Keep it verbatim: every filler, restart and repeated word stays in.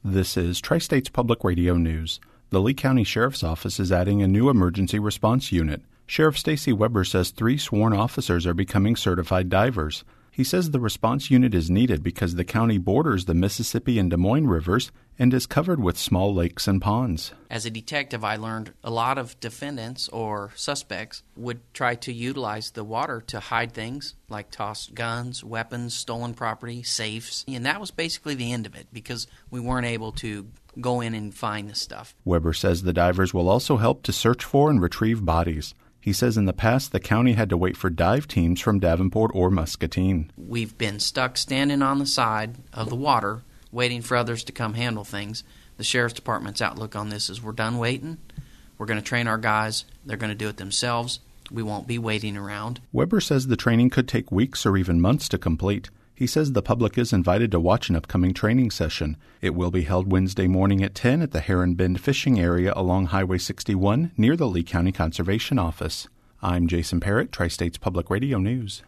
This is Tri-States Public Radio News. The Lee County Sheriff's Office is adding a new emergency response unit. Sheriff Stacy Weber says three sworn officers are becoming certified divers. He says the response unit is needed because the county borders the Mississippi and Des Moines rivers and is covered with small lakes and ponds. As a detective, I learned a lot of defendants or suspects would try to utilize the water to hide things like tossed guns, weapons, stolen property, safes. And that was basically the end of it because we weren't able to go in and find this stuff. Weber says the divers will also help to search for and retrieve bodies. He says in the past the county had to wait for dive teams from Davenport or Muscatine. We've been stuck standing on the side of the water waiting for others to come handle things. The Sheriff's Department's outlook on this is we're done waiting. We're going to train our guys. They're going to do it themselves. We won't be waiting around. Weber says the training could take weeks or even months to complete. He says the public is invited to watch an upcoming training session. It will be held Wednesday morning at ten at the Heron Bend Fishing Area along Highway sixty-one near the Lee County Conservation Office. I'm Jason Parrott, Tri-States Public Radio News.